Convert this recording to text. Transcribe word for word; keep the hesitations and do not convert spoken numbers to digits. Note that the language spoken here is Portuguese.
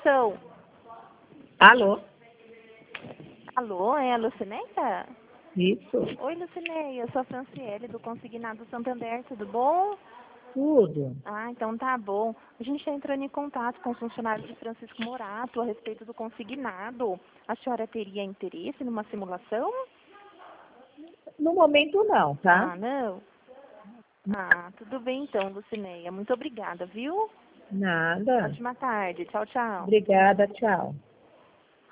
Sou. Alô? Alô, é a Lucineia? Isso, Oi, Lucineia, eu sou a Franciele do Consignado Santander, tudo bom? tudo. Ah, então tá bom. A gente está entrando em contato com os funcionários de Francisco Morato a respeito do consignado. A senhora teria interesse numa simulação? No momento não, tá? Ah, não? Ah, tudo bem então, Lucineia. Muito obrigada, viu? Nada. Ótima tarde. Tchau, tchau. Obrigada, tchau.